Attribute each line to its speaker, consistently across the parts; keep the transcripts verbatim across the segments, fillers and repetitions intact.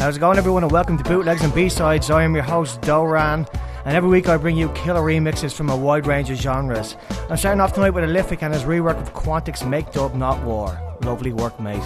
Speaker 1: How's it going, everyone, and welcome to Bootlegs and B-Sides. I am your host, Doran, and every week I bring you killer remixes from a wide range of genres. I'm starting off tonight with Alefic and his rework of Quantic's Make Dub Not War. Lovely work, mate.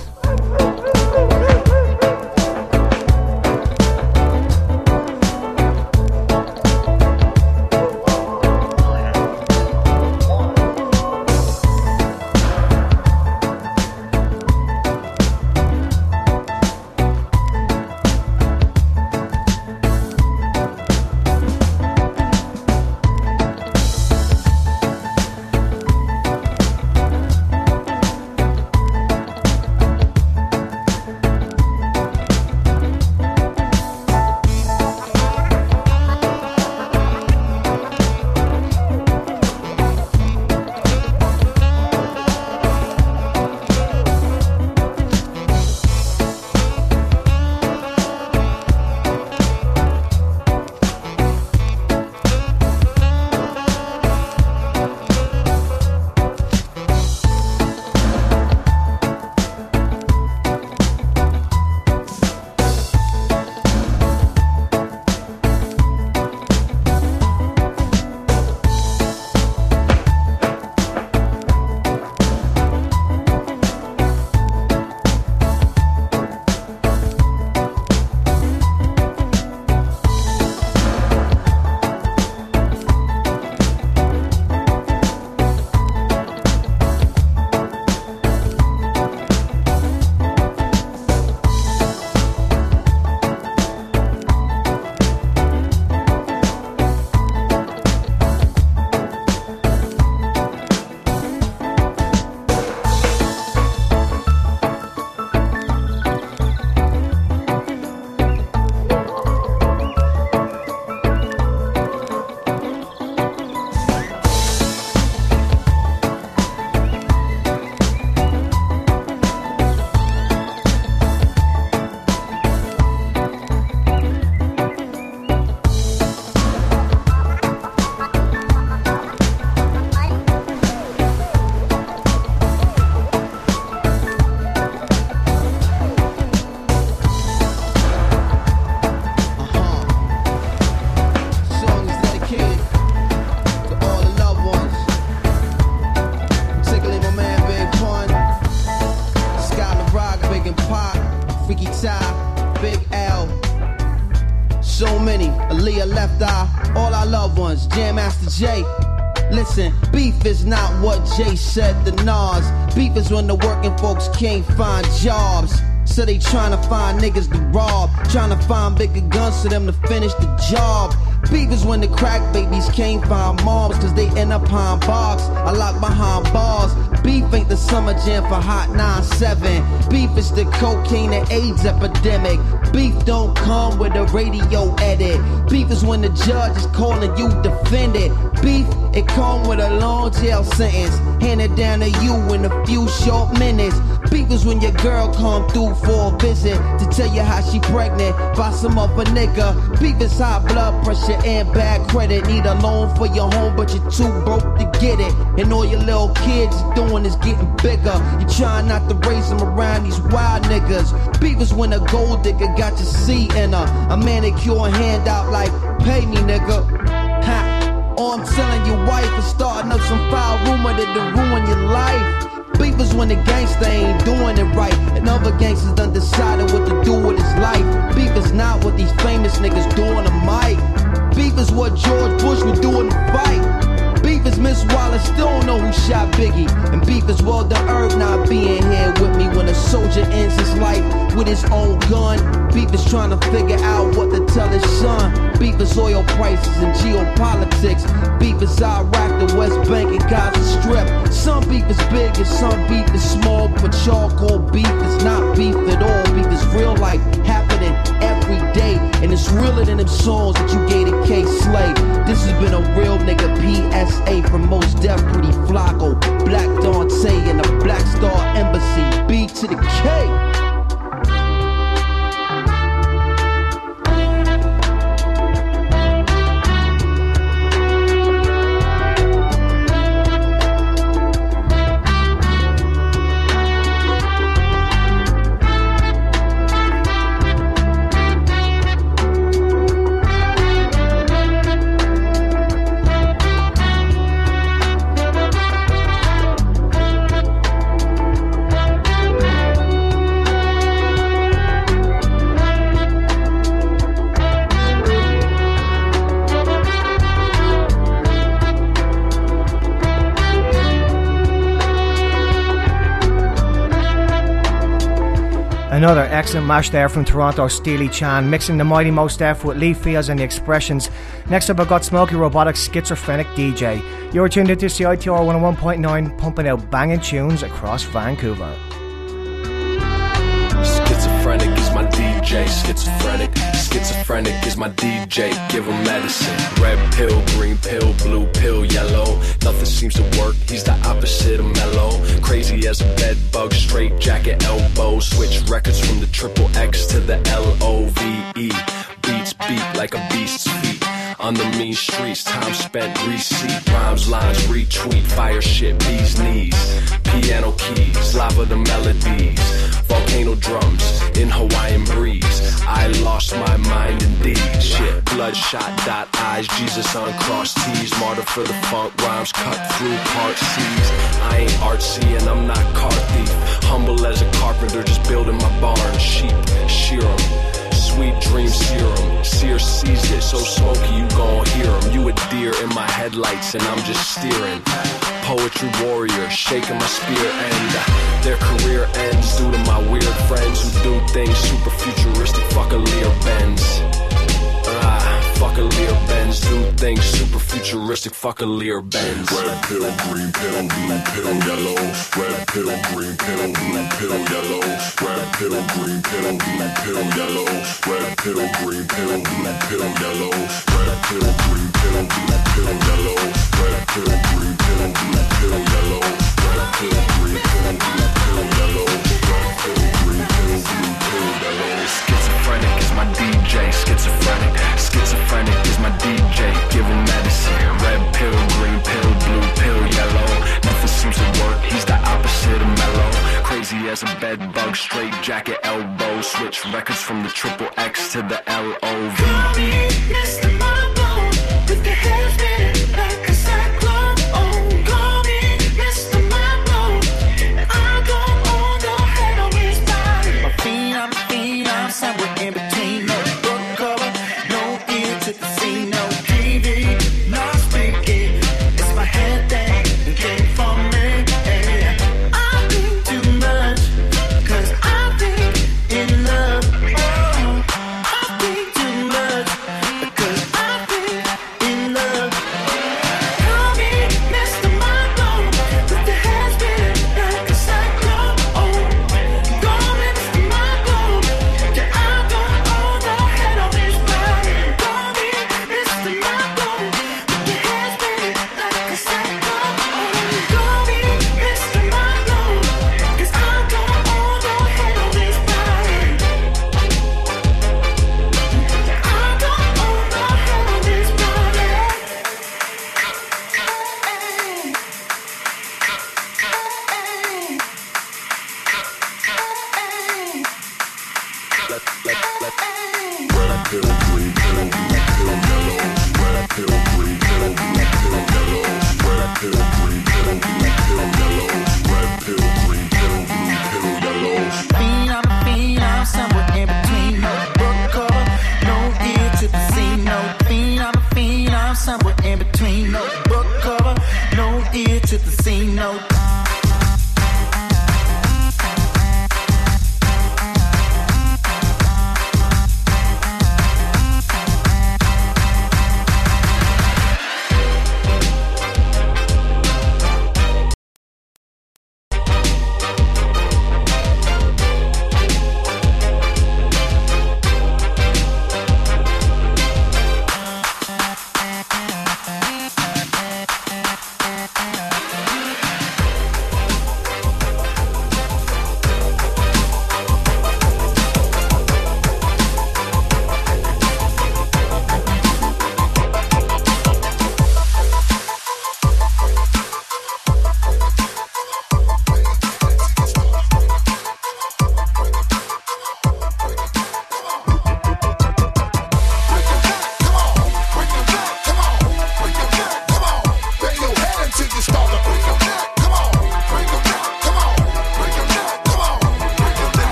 Speaker 2: Jay, listen, beef is not what Jay said to Nas. Beef is when the working folks can't find jobs. So they tryna find niggas to rob, tryna find bigger guns for them to finish the job. Beef is when the crack babies can't find moms, cause they end up behind bars. I lock behind bars. Beef ain't the summer jam for Hot nine seven. Beef is the cocaine and AIDS epidemic. Beef don't come with a radio edit. Beef is when the judge is calling you defendant. Beef, it come with a long jail sentence, handed down to you in a few short minutes. Beef is when your girl come through for a visit to tell you how she pregnant by some other nigga. Beef is high blood pressure and bad credit. Need a loan for your home, but you're too broke to get it. And all your little kids is doing is getting bigger. You trying not to raise them around these wild niggas. Beef is when a gold digger got your C in her. A manicure handout like, pay me, nigga. Ha. Or I'm telling your wife and starting up some foul rumor that'll ruin your life. Beef is when the gangster ain't doing it right, and other gangsters done decided what to do with his life. Beef is not what these famous niggas do on the mic. Beef is what George Bush would do in the fight. Beef is Miss Wallace still don't know who shot Biggie. And beef is Will the Herb not being here with me when a soldier ends his life with his own gun. Beef is trying to figure out what to tell his son. Beef is oil prices and geopolitics. Beef is Iraq, the West Bank, and Gaza Strip. Some beef is big and some beef is small, but charcoal beef is not beef at all. Beef is real life happening every day, and it's realer than them songs that you gave to K-Slay. This has been a real nigga P S A from Mos Def, Pretty Flacco, Black Dante, and the Black Star Embassy. B to the K.
Speaker 1: excellent mash there from Toronto, Steely Chan, mixing the Mighty Mos Def with Lee Fields and the Expressions. Next up, I've got Smokey Robotics, Schizophrenic D J. You're tuned into C I T R one oh one point nine, pumping out banging tunes across Vancouver.
Speaker 3: Schizophrenic is my D J, schizophrenic. Schizophrenic is my D J, give him medicine. Red pill, green pill, blue pill, yellow. Nothing seems to work, he's the opposite of mellow. Crazy as a bed bug, straight jacket, elbow. Switch records from the triple X to the L O V E. Beats beat like a beast's feet. On the mean streets, time spent receipt. Rhymes, lines, retweet, fire shit, bees knees. Piano keys, lava the melodies. Volcano drums, in Hawaiian breeze. I lost my mind indeed. Shit, bloodshot dot eyes, Jesus on cross T's. Martyr for the funk, rhymes cut through part C's. I ain't artsy and I'm not car thief. Humble as a carpenter, just building my barn. Sheep, shear 'em. Sweet dream serum, seer sees it, so smoky you gon' hear him. You a deer in my headlights and I'm just steering. Poetry warrior, shaking my spear and uh, their career ends due to my weird friends who do things super futuristic, fuck a Lear Benz. Ah, fuck a Lear Benz, do things super futuristic, fuck a Lear Benz.
Speaker 4: Red pill, green pill, blue pill, yellow. Red pill, green pill, blue pill, yellow. Red pill, green pill, blue pill, yellow. Red pill, green pill, blue pill, yellow. Red pill, green pill, blue pill, yellow. Red pill, green pill, blue pill, yellow. Red pill, green pill, blue pill, yellow. Red pill, green pill, blue pill, yellow.
Speaker 3: Schizophrenic is my D J, schizophrenic. Schizophrenic is my D J, give him medicine. Red pill, green pill, blue pill, yellow. Nothing seems to work, he's the opposite of mellow. Crazy as a bed bug, straight jacket, elbow. Switch records from the triple X to the L O V E.
Speaker 5: Mister Mambo, with the hair spinning like a cyclone. Oh, call me Mister Mambo, and I go on the head of his body. My feet, I'm feet, I'm somewhere in between. No book cover, no ear to the scene, no T V, no speaking. It's my head that came from me. Yeah. I think too much, cause I think in love. Oh, I think too much, because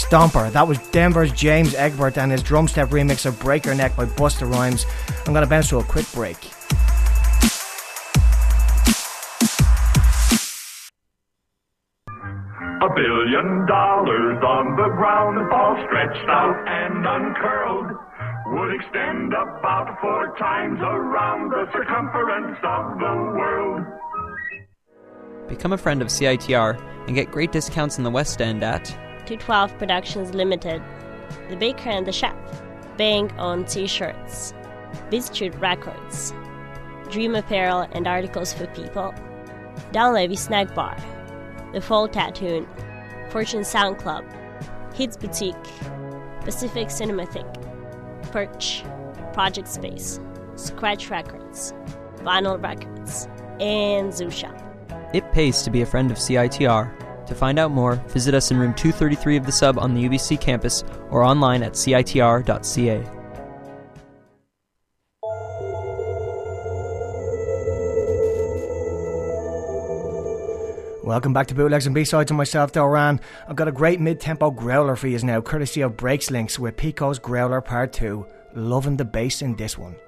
Speaker 1: stomper. That was Denver's James Egbert and his drum step remix of Break Your Neck by Busta Rhymes. I'm going to bounce to a quick break.
Speaker 6: A billion dollars on the ground, all stretched out and uncurled, would extend about four times around the circumference of the world.
Speaker 7: Become a friend of C I T R and get great discounts in the West End at
Speaker 8: two twelve Productions Limited, The Baker and the Chef, Bang on T-shirts, Bistitute Records, Dream Apparel and Articles for People, Downlevy Snack Bar, The Fall Tattoo, Fortune Sound Club, Hits Boutique, Pacific Cinematheque, Perch, Project Space, Scratch Records, Vinyl Records, and Zoo Shop.
Speaker 7: It pays to be a friend of C I T R. To find out more, visit us in room two thirty-three of the Sub on the U B C campus or online at C I T R dot C A.
Speaker 1: Welcome back to Bootlegs and B-Sides and myself, Doran. I've got a great mid-tempo growler for you now, courtesy of Breaks Links with Pico's Growler Part two. Loving the bass in this one.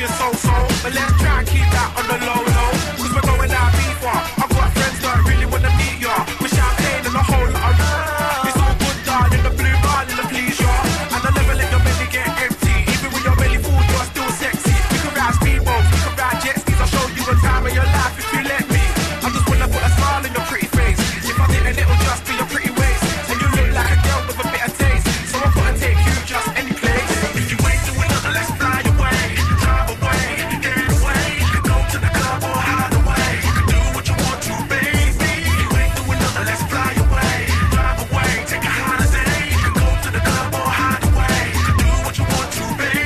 Speaker 9: she a so-so, but let's try and keep that on the low-low, cause we're going out deeper. I've got friends that really wanna meet ya, with champagne and a whole lot of it's all good, darling, the blue darling, the please ya. And I'll never let your belly get empty, even when your belly full, you're still sexy. We can ride speedboats, we can ride jet skis, I'll show you a time of your life if you let me. I just wanna put a smile on your pretty face. If I didn't, it'll just be your pretty waist. And you look like a girl with a bit of taste, so I'm gonna take you just any place. If you ain't doing nothing, let's fly away, drive away, get away, go to the club or hide away. You can do what you want to, baby. If you ain't doing nothing, let's fly away, drive away, take a holiday. You can go to the club or hide away. You can do what you want to, baby.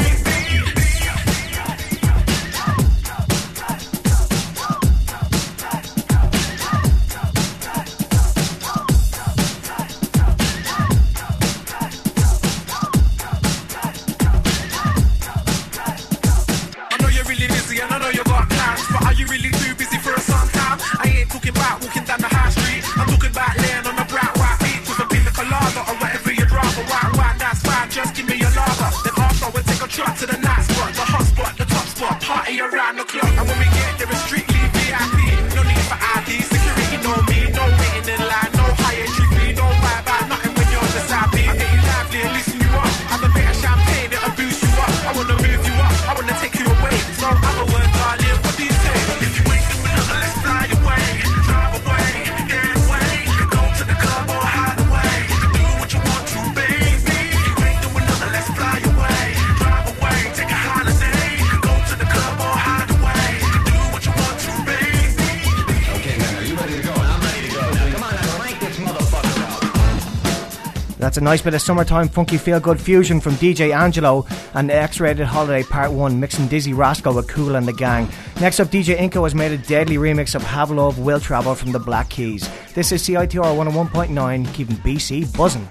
Speaker 9: I know you're really busy and I know you got plans, but are you really too busy for a sometime? I ain't talking about walking down the high street, I'm talking about laying on a bright white beach with a pina colada or whatever you'd rather. White wine, that's fine, just give me your lager. Then after we'll take a trot to the night spot, the hot spot, the top spot, party around the clock. And when we get there, it's strictly V I P. No need for I D, security know me, no waiting in line, no high entry fee, no vibe about nothing when you're on the side beat. I get you lively and listen you up, have a bit of champagne, it'll boost you up. I wanna move you up, I wanna take you away. So I'm a word, darling, what do you say? If you ain't doing nothing, let's fly away, drive away, get away. Go to the club or hide away. You can do what you want to, baby. If you ain't doing nothing, let's fly away, drive away, take a holiday. You can go to the club or hide away. You can do what you want to, baby.
Speaker 10: Okay, man, are you ready to go? I'm ready to go. Now, come on, now, crank this motherfucker up.
Speaker 1: That's a nice bit of summertime funky feel-good fusion from D J Angelo and the X-Rated Holiday Part one, mixing Dizzy Rascal with Kool and the Gang. Next up, D J Inco has made a deadly remix of Have Love, Will Travel from the Black Keys. This is C I T R one oh one point nine, keeping B C buzzing.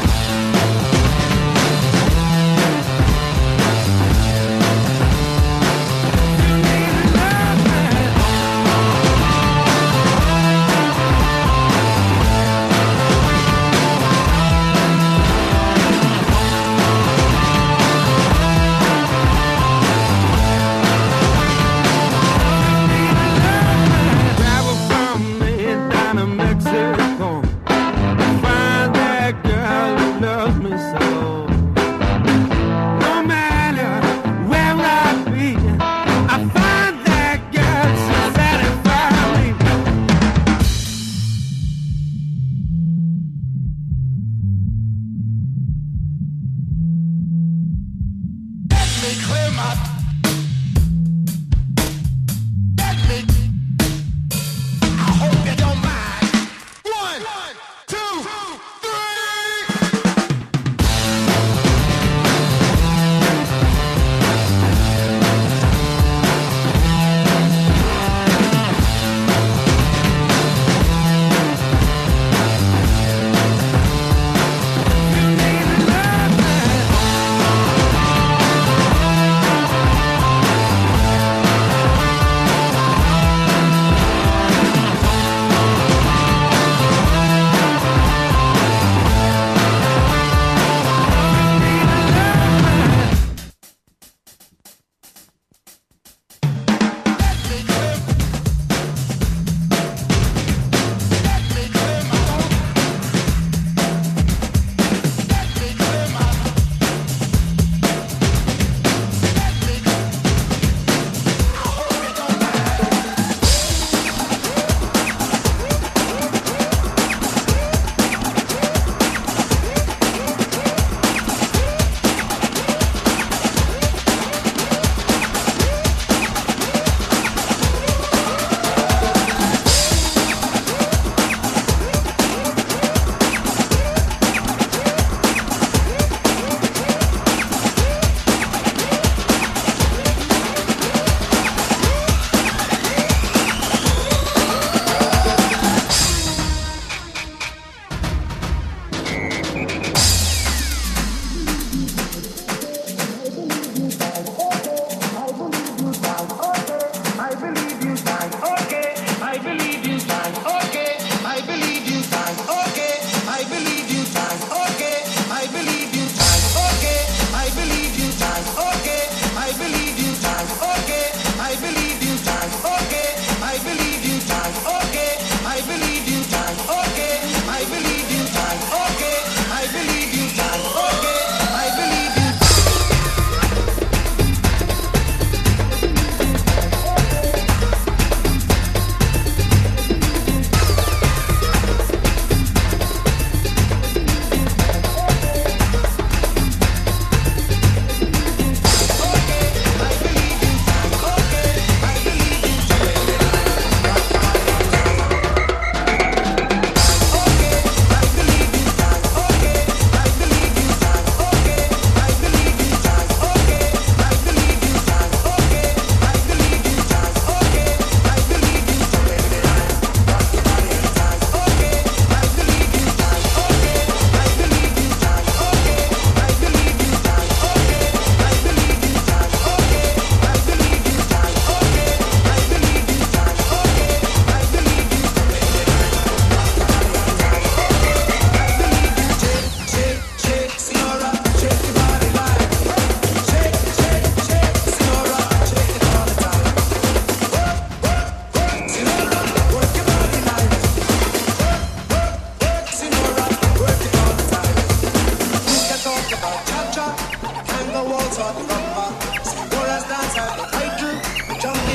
Speaker 5: Thank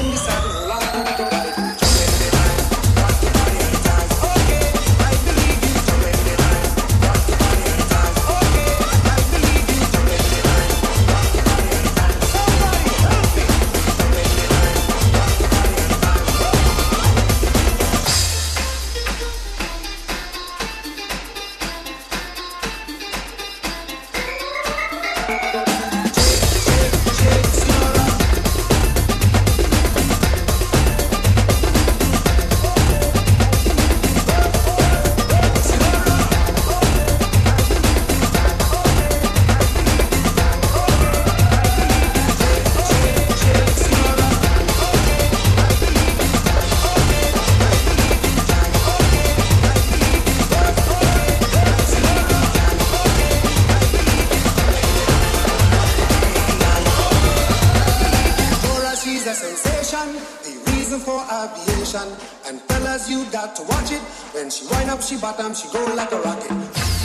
Speaker 11: in the saddle, roll out to the right. And fellas, you got to watch it. When she wind up, she bottom, she go like a rocket.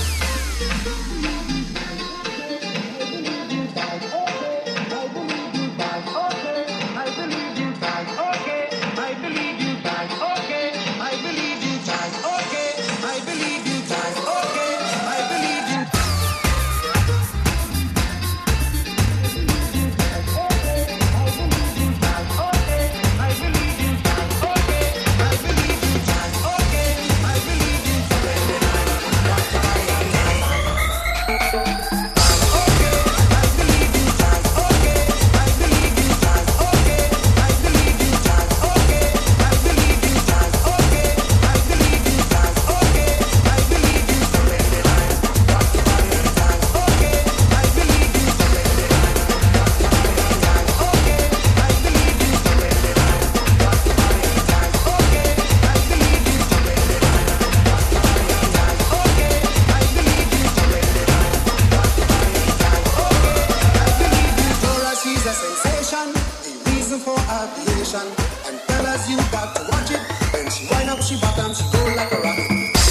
Speaker 11: And fellas, you got to watch it. When she wind up, she bottom, she go like a rocket.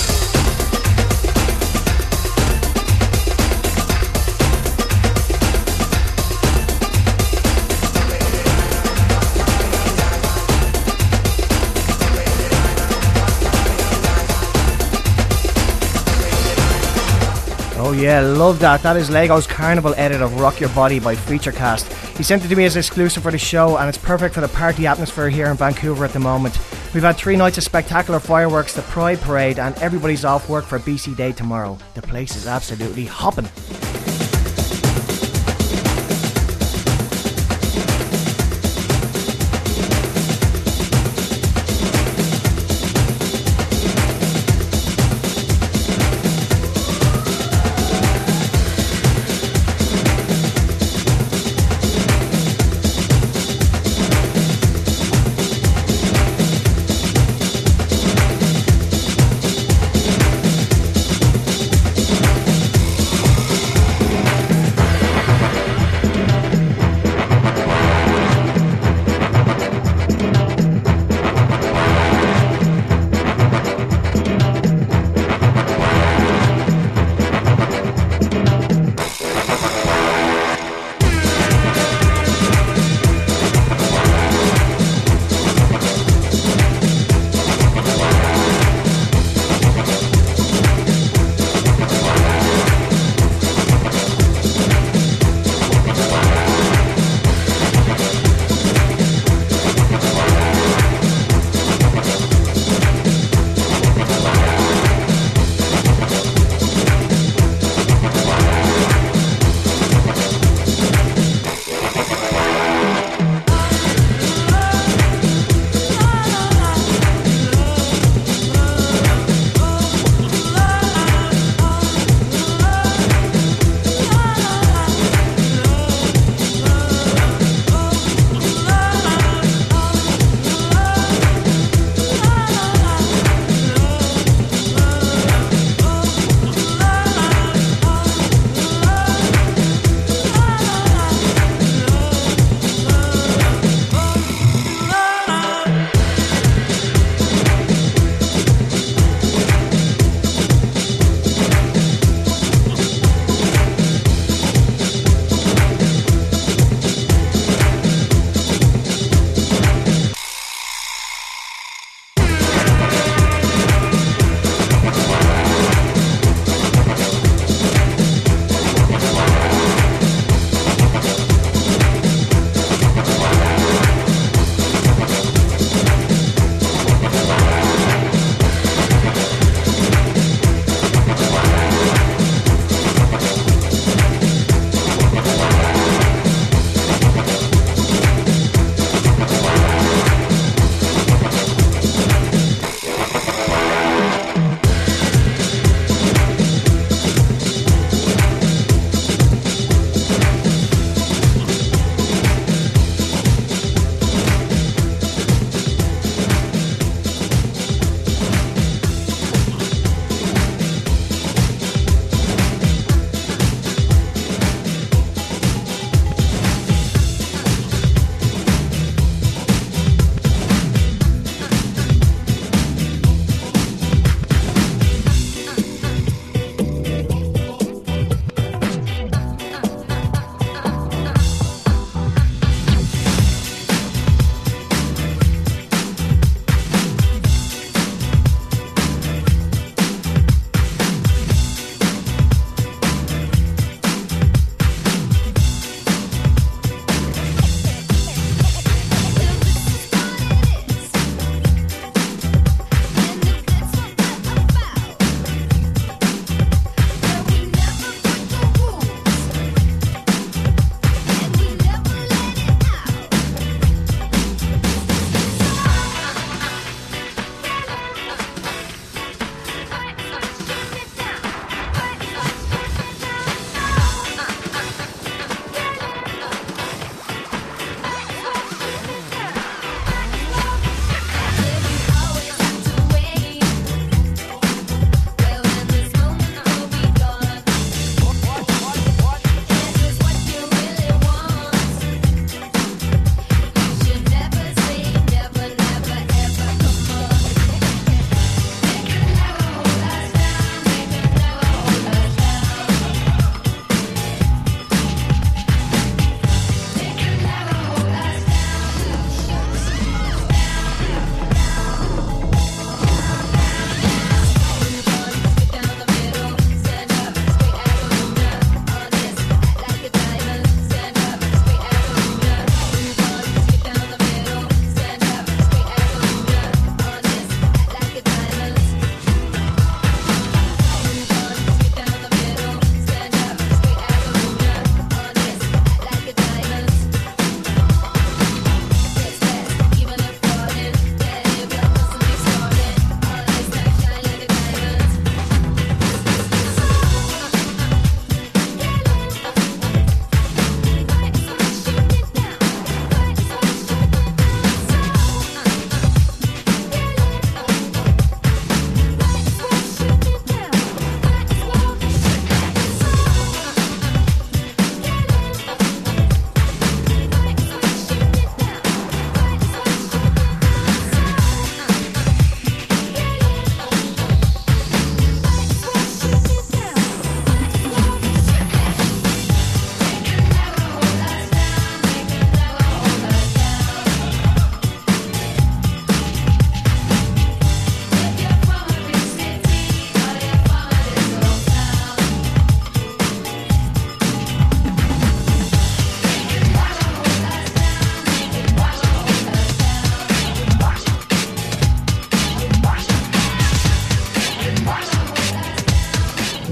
Speaker 1: Oh yeah, love that. That is Lego's Carnival edit of Rock Your Body by Featurecast. He sent it to me as exclusive for the show, and it's perfect for the party atmosphere here in Vancouver at the moment. We've had three nights of spectacular fireworks, the Pride Parade, and everybody's off work for B C Day tomorrow. The place is absolutely hopping.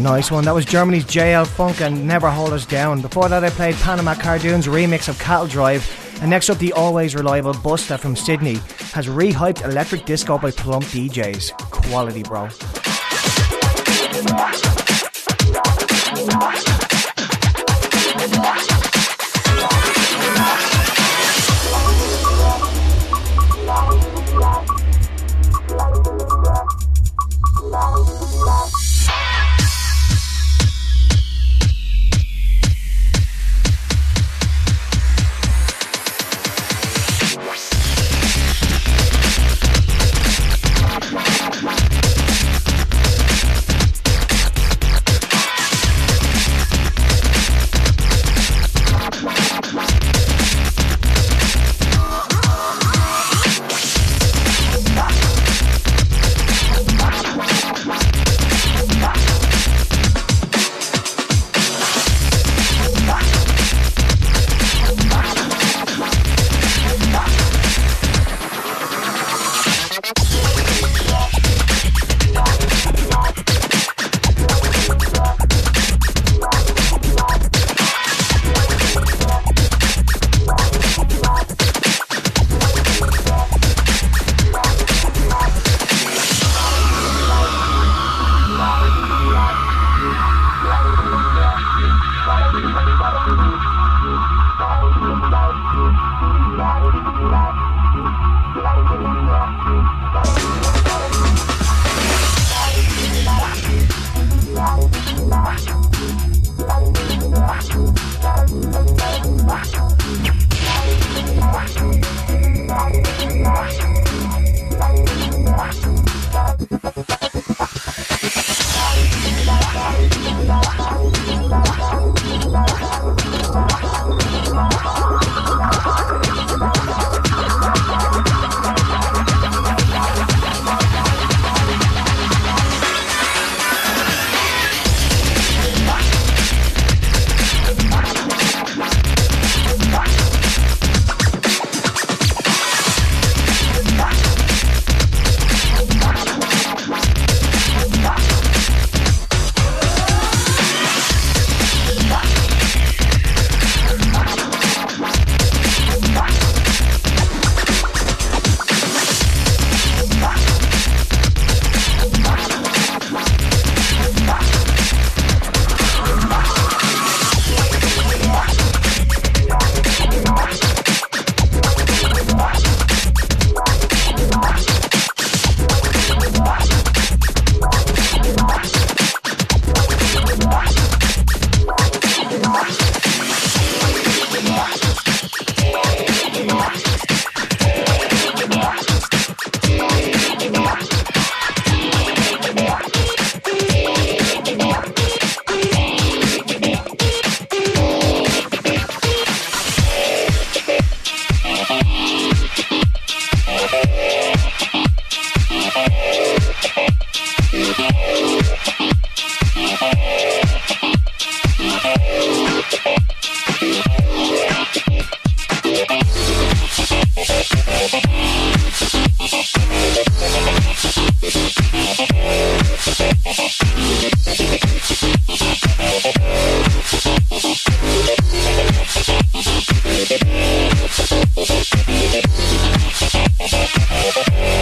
Speaker 1: Nice one. That was Germany's J L Funk and Never Hold Us Down. Before that I played Panama Cardoon's remix of Cattle Drive. And next up, the always reliable Busta from Sydney has rehyped electric disco by Plump D Js. Quality, bro.
Speaker 5: We'll be right back.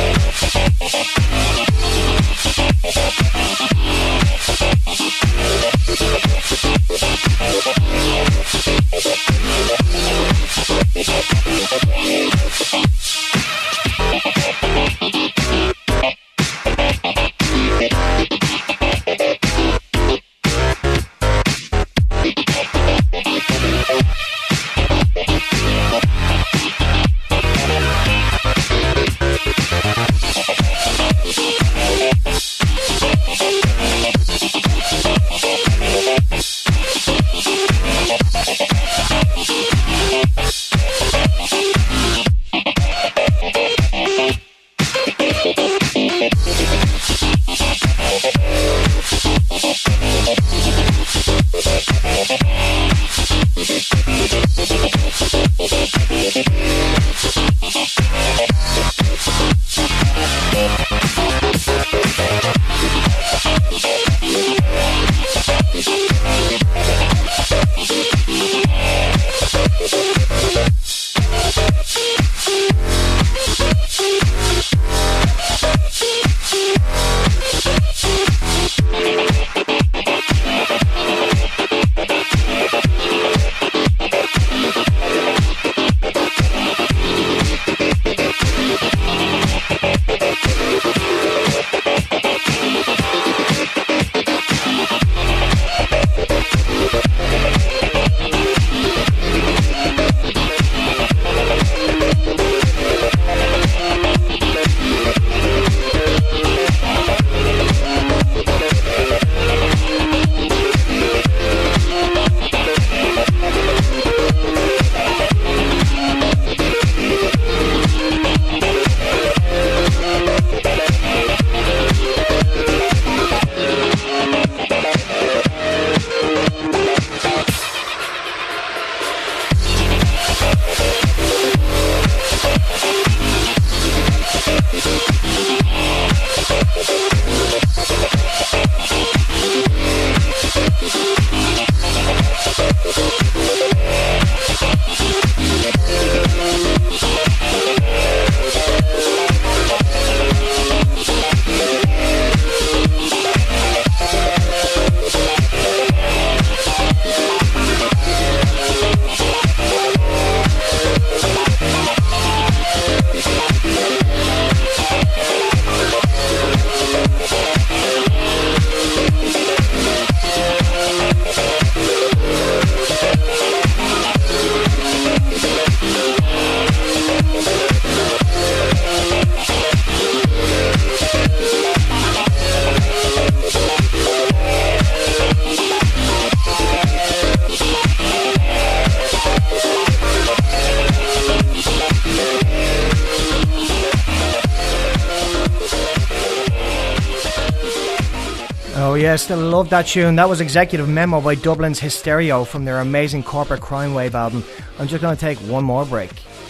Speaker 1: Oh yeah, still love that tune. That was Executive Memo by Dublin's Hysterio from their amazing Corporate Crime Wave album. I'm just going to take one more break.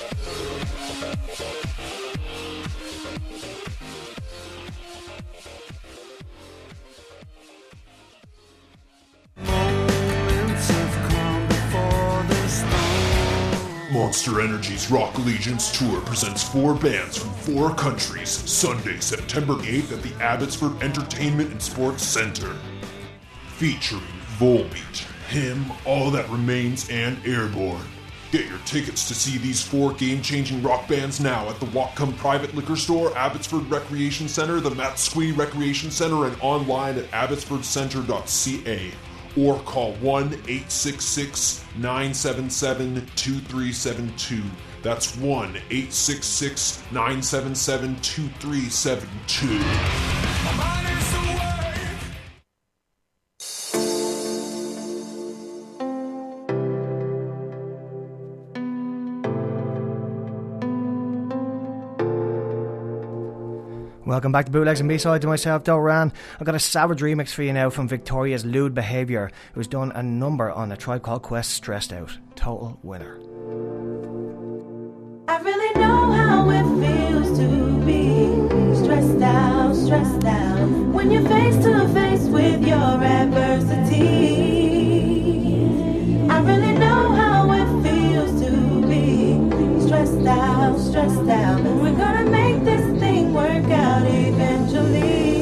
Speaker 12: Monster Energy's Rock Allegiance Tour presents four bands from four countries, Sunday, September eighth at the Abbotsford Entertainment and Sports Centre. Featuring Volbeat, Him, All That Remains, and Airborne. Get your tickets to see these four game-changing rock bands now at the Whatcom Private Liquor Store, Abbotsford Recreation Centre, the Matt Squee Recreation Centre, and online at abbotsford centre dot c a. Or call one eight six six, nine seven seven, two three seven two. That's one eight six six, nine seven seven, two three seven two.
Speaker 1: Welcome back to Bootlegs and B-Side to myself, Doran. I've got a savage remix for you now from Victoria's Lewd Behaviour, who's done a number on A Tribe Called Quest, Stressed Out. Total winner.
Speaker 5: I really know how it feels to be stressed out, stressed out. When you're face to face with your adversity. I really know how it feels to be stressed out, stressed out. We're gonna make this thing work out eventually.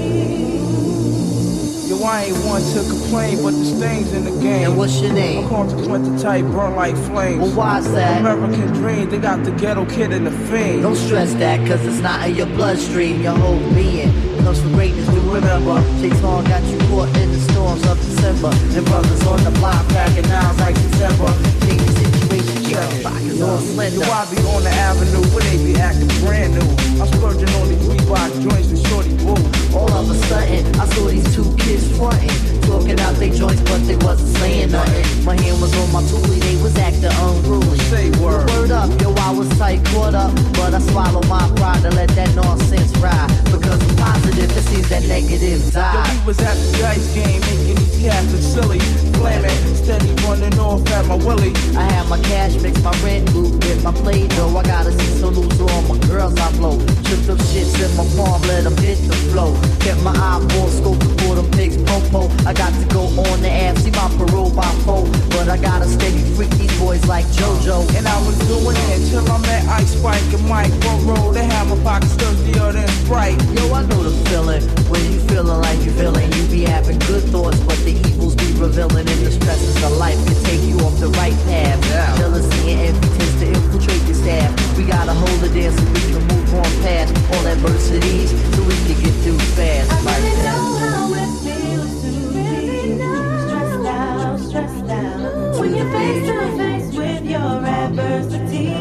Speaker 13: Yo, I ain't one to complain, but there's things in the game.
Speaker 2: And what's your name?
Speaker 13: I'm consequent type, burn like flames.
Speaker 2: Well, why's that?
Speaker 13: American dream, they got the ghetto kid in the fame.
Speaker 2: Don't stress that, cause it's not in your bloodstream. Your whole being comes from greatness to remember. Chase Hall got you caught in the storms of December. And brothers on the block packing nouns like December. Change the situation, keep the pockets all slender.
Speaker 13: Yo, I be on the avenue where they be acting brand new. I'm splurging on these Reebok joints with shorty woo.
Speaker 2: All of a sudden, I saw these two kids frontin', talking out they joints, but they wasn't saying nothing. My hand was on my toolie, they was acting unruly.
Speaker 13: Say word.
Speaker 2: Word up, yo, I was tight, caught up, but I swallowed my pride to let that nonsense ride. Because I'm positive, it seems that negative die.
Speaker 13: Yo, we was at the dice game, making these cats look silly. Flaming, steady running off at my willy.
Speaker 2: I had my cash mix, my rent loot with my play dough. I gotta see some loot to all my girls I blow. Tripped up shits in my palm, let them hit the flow. Kept my eyeball scoping for them pigs, popo. I got to go on the app, see my parole by four. But I gotta steady freak these boys like JoJo.
Speaker 13: And I was doing it till I met Ice Spike and Mike Monroe. They had my pockets thirstier than Sprite.
Speaker 2: Yo, I know the feeling, when you feeling like you feeling. You be having good thoughts, but the evils be revealing. And the stresses of life can take you off the right path. Yeah. Jealousy and envy tends to infiltrate your staff. We gotta hold it there so we can move on past all adversities, so we can get through fast.
Speaker 5: I
Speaker 2: Like
Speaker 5: really
Speaker 2: that.
Speaker 5: know how it feels to be stressed out, stressed out. When you're face to face with your adversity.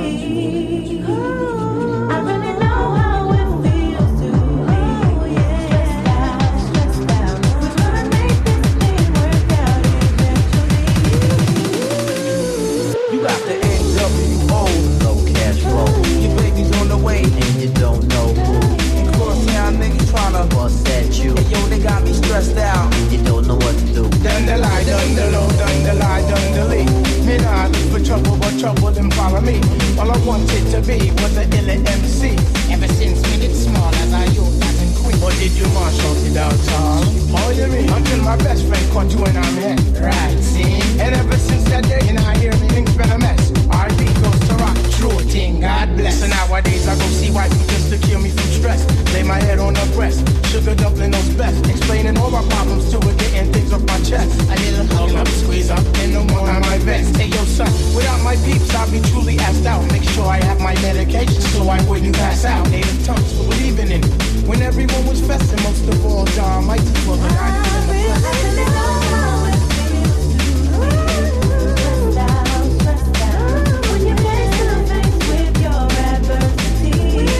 Speaker 5: I really know how it feels to be stressed out, stressed out. We're gonna make this thing work out eventually.
Speaker 13: You got the N W O.
Speaker 2: No cash flow,
Speaker 13: Your baby's on the way.
Speaker 2: and you don't know who.
Speaker 13: Crosstown niggas tryna
Speaker 2: Bust at you,
Speaker 13: Hey yo, they got me stressed out.
Speaker 2: and you don't know what to do.
Speaker 13: Dun the lie, dun the low, dun the lie, dun the lee. Me nah look for trouble, but trouble them follow me. All I wanted to be was an ill M C. Ever since me did small as I youth as in queen. But did you mash out it out, Tom? How you mean? Until my best friend caught you and I'm head. Right, see? And ever since that day, you know, I hear me things been a mess. R B goes to rock, true thing, God bless. So nowadays I go see white people just to cure me from stress. Lay my head on her breast, sugar dumpling those best. Explaining all my problems to her, getting things off my chest. A little hug up, squeeze up, and no more on my vest. Hey yo son, without my peeps I'll be truly assed out. Make sure I have my medication so I wouldn't pass out. Native tongues for believing in it. When everyone was festing, most of all John might just for the night.
Speaker 5: I really know how it feels to be stressed out, stressed out. When you're face to face with your adversity.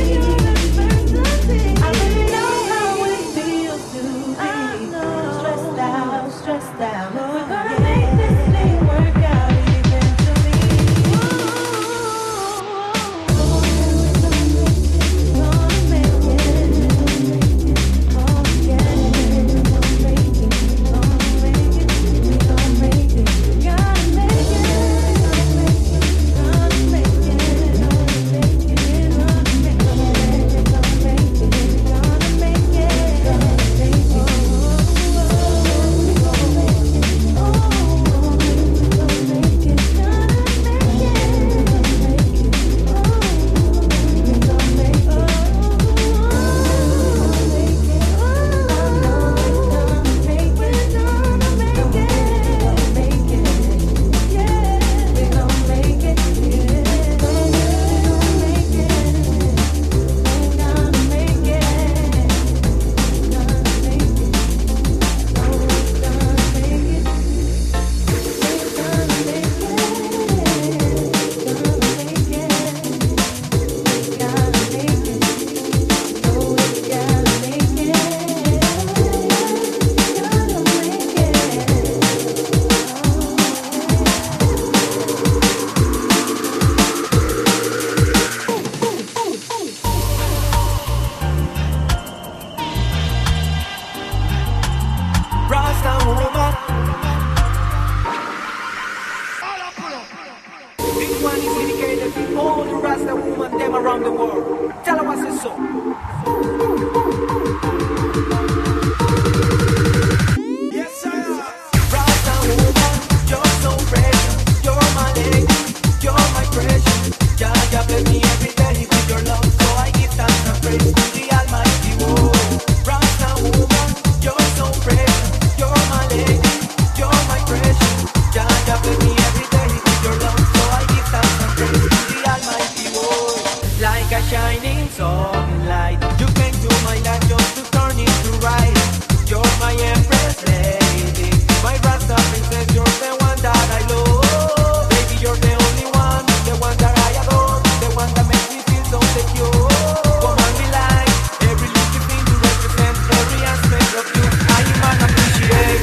Speaker 5: I really know how it feels to be stressed out, stressed out. We're gonna make this thing work out eventually.
Speaker 14: so. Yes, sir. Rasta woman, you're so precious. You're my lady, you're my precious. Yeah, yeah, bless me every day with your love, so I give thanks and praise to the Almighty. Whoa. Rasta woman, you're so precious. You're my lady, you're my precious. Yeah, yeah, bless me every day with your love, so I give thanks and praise to the Almighty. Whoa. Like a shining sun light, you came to my life just to turn it to right. You're my empress lady, my Rasta princess. You're the one that I love. Baby, you're the only one, the one that I adore, the one that makes me feel so secure. Come on, me like every little thing you represent, every aspect of you. I am an appreciate.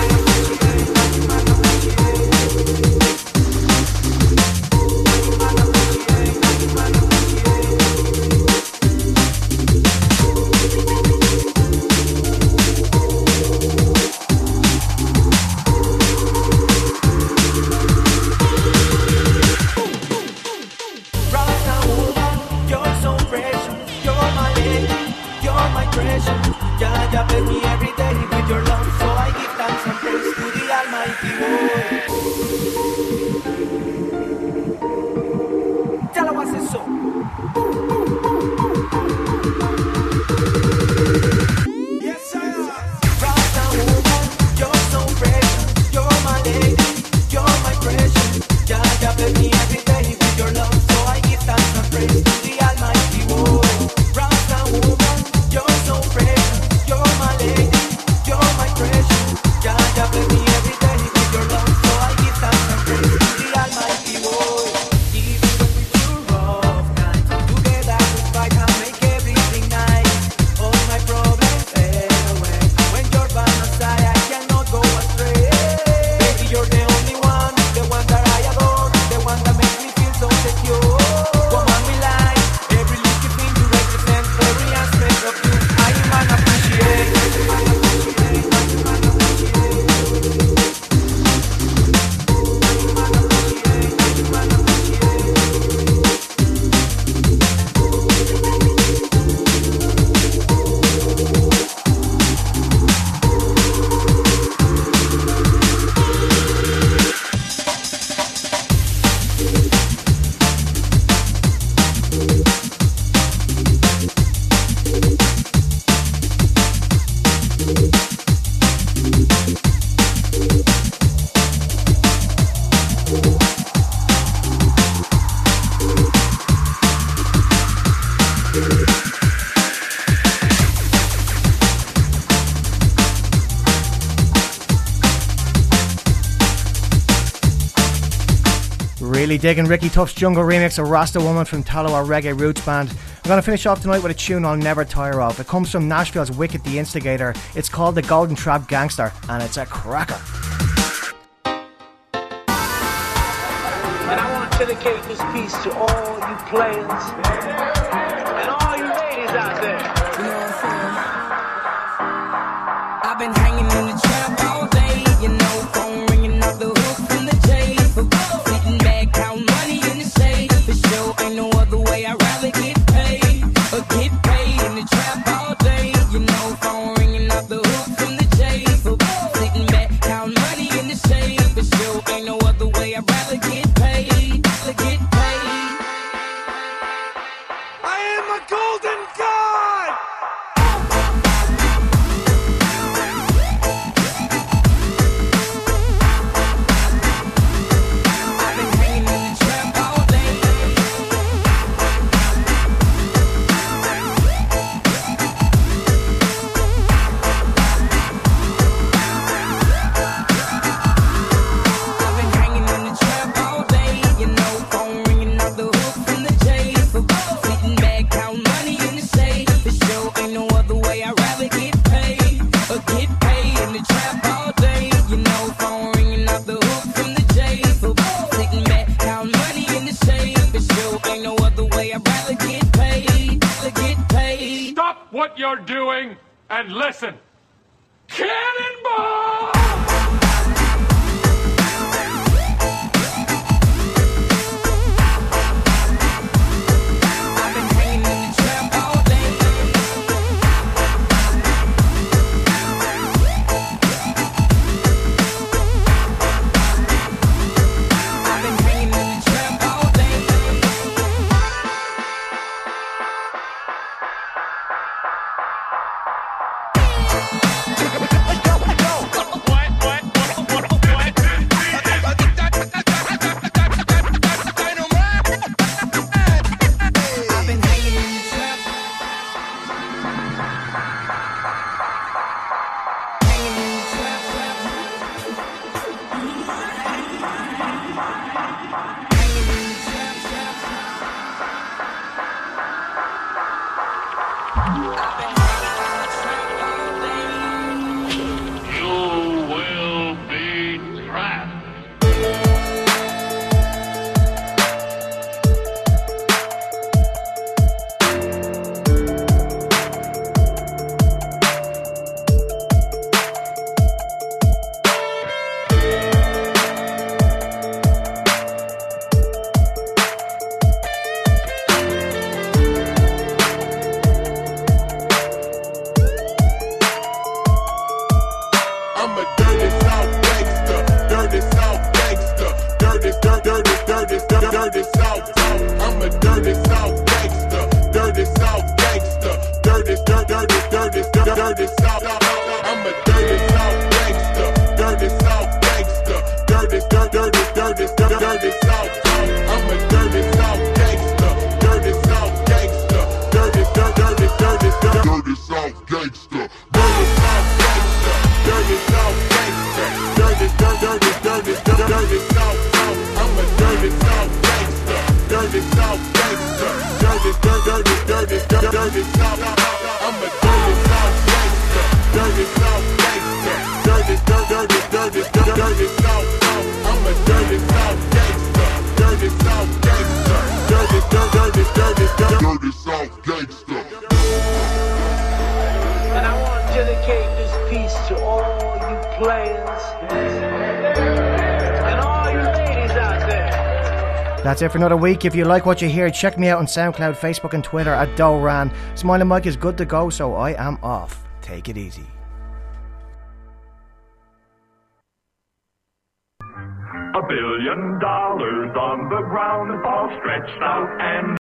Speaker 14: Rasta woman, you're so precious. You're my lady, you're my treasure. Yeah, yeah, bless me every day with your love, so I give thanks and praise to the Almighty. Whoa. Tell her what's it so. Yes, sir. Rasta woman, you're so precious. You're my lady, you're my precious. Yeah, yeah, bless me every day with your love, so I give thanks and praise to the Almighty. Whoa. Rasta woman, you're so precious. You're my lady, you're my precious. Yeah, yeah, bless me every day with your love, so I give thanks and praise to the Almighty. Whoa. Even when we do rough times, together we fight and make everything nice. All my problems fade away. When you're by my side, I cannot go astray. Baby, you're the only one, the one that I adore, the one that makes me feel so secure. Come on, me like every little thing you represent, every aspect of you. I am an appreciate.
Speaker 1: Really digging Ricky Tuff's jungle remix of Rasta Woman from Taloa Reggae Roots Band. I'm going to finish off tonight with a tune I'll never tire of. It comes from Nashville's Wicked the Instigator. It's called The Golden Trap Gangster, and it's a cracker.
Speaker 14: And I want to dedicate this piece to all you players and all you ladies out there. You know what I'm saying? I've been hanging in the trap all day, you know, phone ringing off the hook from the J. Sitting back, count money in the safe. For sure, ain't no other way. I'd rather get paid or get paid in the trap all day. You know, phone ringing off the hook from the J. Sitting back, count money in the safe. For sure, ain't no other way. I'd rather get paid, rather get paid. I am a golden god.
Speaker 15: What you're doing and listen. Cannonball! I've been hanging in the trap all day. You will be trapped.
Speaker 16: I'm a dirty South gangster, dirty South gangster, dirty, dirty, dirty, dirty, dirty, dirty South. I'm a dirty South gangster, dirty South gangster, dirty, dirty, dirty, dirty, dirty South. I'm a dirty South gangster, dirty South gangster, dirty, dirty, dirty, dirty, dirty South. I'm a dirty South gangster, dirty South gangster, dirty, dirty, dirty, dirty, dirty South gangster, dirty South gangster, dirty South gangster, dirty, dirty, dirty, dirty, dirty South. I'm a dirty South gangster, dirty South gangster, dirty, dirty, dirty, dirty, dirty South. I'm a dirty South gangster, dirty South gangster, dirty, dirty, dirty, dirty, dirty South. I'm a dirty South gangster, dirty South gangster, dirty, dirty, dirty, dirty, dirty South gangster.
Speaker 17: And I want to dedicate this piece to all you players and all you ladies out there.
Speaker 1: That's it for another week. If you like what you hear, check me out on SoundCloud, Facebook and Twitter at Doran. Smiling Mike is good to go, so I am off. Take it easy.
Speaker 6: A billion dollars on the ground, all stretched out and